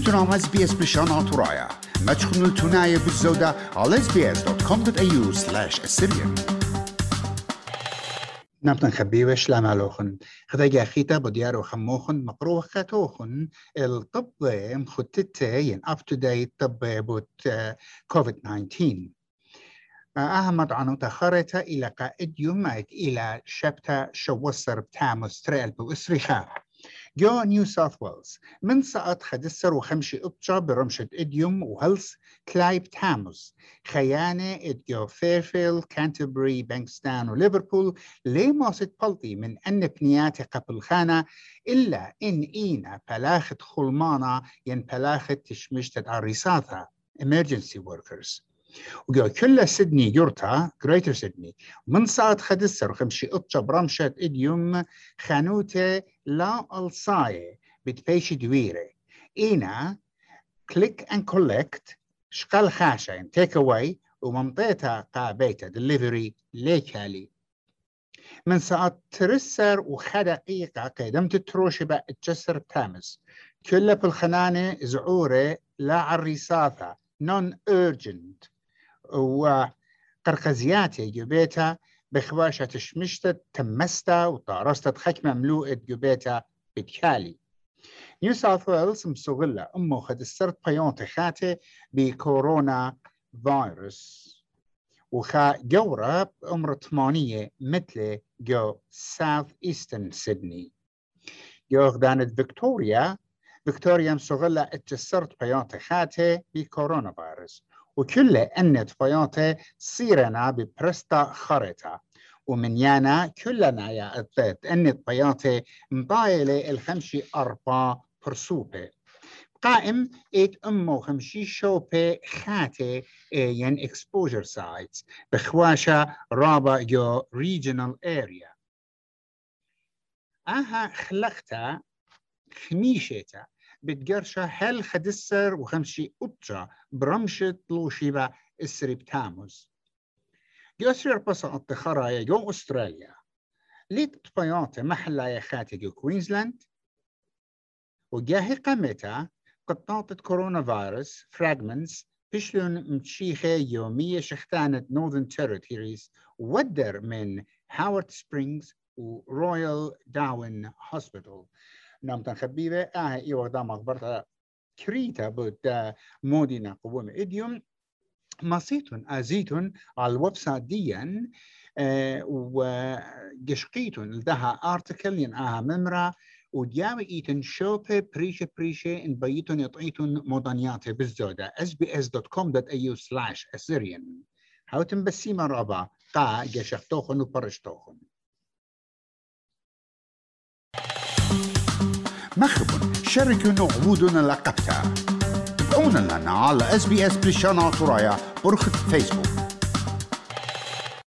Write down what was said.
تنام SBS بلشان طرايا ما تخنوا التناية بالزودة على sbs.com.au/Assyrian. نبتن خبيوش لامالوخن خداجا خيتا بديارو خموخن مقروخ خاتوخن الطب مخطتين up to date طب بوت COVID-19 أحمد عنو تخرت إلى قائد يومك إلى شبتا شوصر بتامس تريل بوسريخا جو نيو ساوث ويلز من ساعت خدسر وخمشي أبجا برمشة إديوم وهلس كلايب تاموس خيانة إديو فيرفيل كانتربري بانكستان وليفربول لي ماسد بلطي من أن بنيات قبل خانة إلا إن إينا بلاخة خلمانة ين بلاخة تشمشتت عريساتها emergency workers وجو كل سيدني يورتا Greater سيدني من ساعت خدسر وخمشي أبجا برمشة إديوم خانوته لا الصاية بتبيش دويرة إينا click and collect شقال خاشة يعني take away وممطيتها قابيتها delivery ليكالي من ساعة ترسر وخدقيقة قدمت تروشبة الجسر تامس كل بالخنانة زعورة لا عريساتها non urgent وقرقزياتي جبيتها بخواشة تشمشتت تمستا وطارستت خكمة مملوءة جبيتها بتكالي نيو ساوث ويلز مسوغلة أمو خدسرت بيونتي خاتي بكورونا فيروس وخا جورة أمر 8 مثل جو ساوث إيسترن سيدني جو غدانت فيكتوريا مسوغلة اتجسرت بيونتي خاتي بكورونا فيروس وكل أنت فيونتي صيرنا ببرستا خريطة ومن يانا كلنا يا أثبت أنت بيونتي مضايلة الخمشي 4 برسوبة قائم إيت أمو خمشي شوبة خاتي ين exposure sites بخواشة رابع جو regional area خلقتا خميشتا بتقرشة هل خدسر وخمشي أبجا برمشة لوشيبا إسريب تاموز جو أسرير بصا التخرايا جو أستراليا ليت طبيانة محلا يا خاتي جو كوينزلاند وجاهي قمتا قطاطة كورونا فيروس fragments بشلون متشيخة يومية شختانة Northern Territories ودر من هاورد سبرينغز ورويال داون هوسبيتال نامتن خبيبة إيوه دام أخبرتها كريتا بود مودينا قوة إديوم ماسيتون أزيتون على الويب سايت ديان وقشقيتون لدها آرتيكل ينقاها ممرة ودياوي إيتن شوبة بريشة إن بيتون يطعيتون مدنياته بالزودة sbs.com.au/Assyrian هاوتن بسيما رابع قا قشقتوخن وبرشتوخن مخبون شاركوا نعودنا لقبتها تابعونا لنا على SBS بلشان طرايا برخة فيسبوك